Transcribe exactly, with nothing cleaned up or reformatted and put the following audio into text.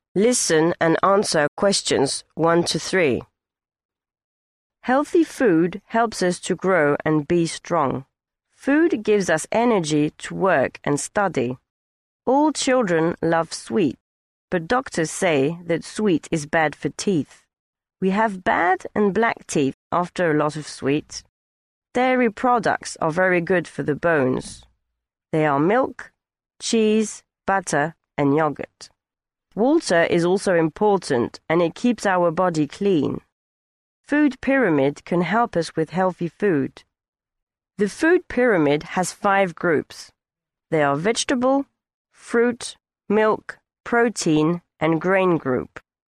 Listen and answer questions one to three. Healthy food helps us to grow and be strong. Food gives us energy to work and study. All children love sweet, but doctors say that sweet is bad for teeth. We have bad and black teeth after a lot of sweet. Dairy products are very good for the bones. They are milk, cheese, butter, and yogurt. Water is also important and it keeps our body clean. Food pyramid can help us with healthy food. The food pyramid has five groups. They are vegetable, fruit, milk, protein, and grain group.